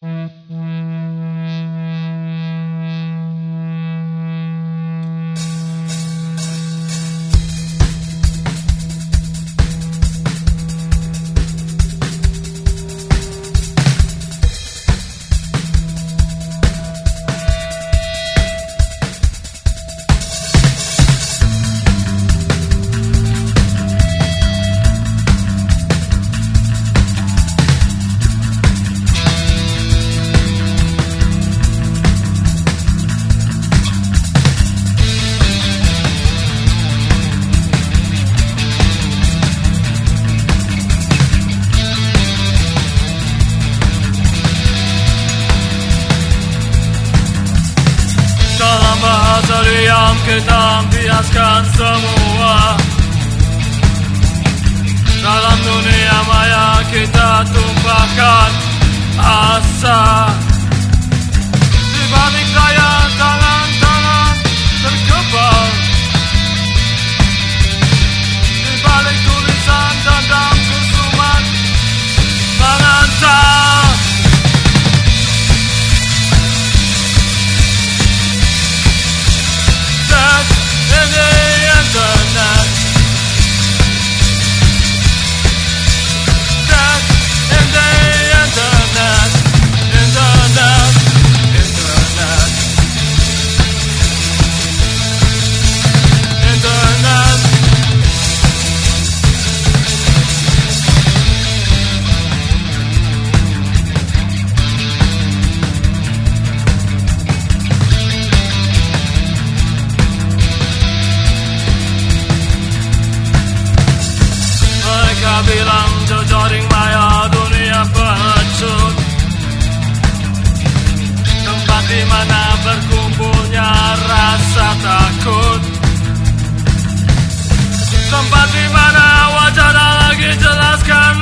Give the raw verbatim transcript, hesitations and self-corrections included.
Bahasa diam kita biaskan semua. Dalam dunia maya kita tumpahkan asa. Di balik raya tangan-tangan terkebal. Di balik tulisan dendam kusuman mengantar. In the internet, death in the internet, internet, internet, internet. Mereka bilang jejaring maya dunia pengecut, tempat di mana berkumpulnya rasa takut, tempat di mana wajah tak lagi jelaskan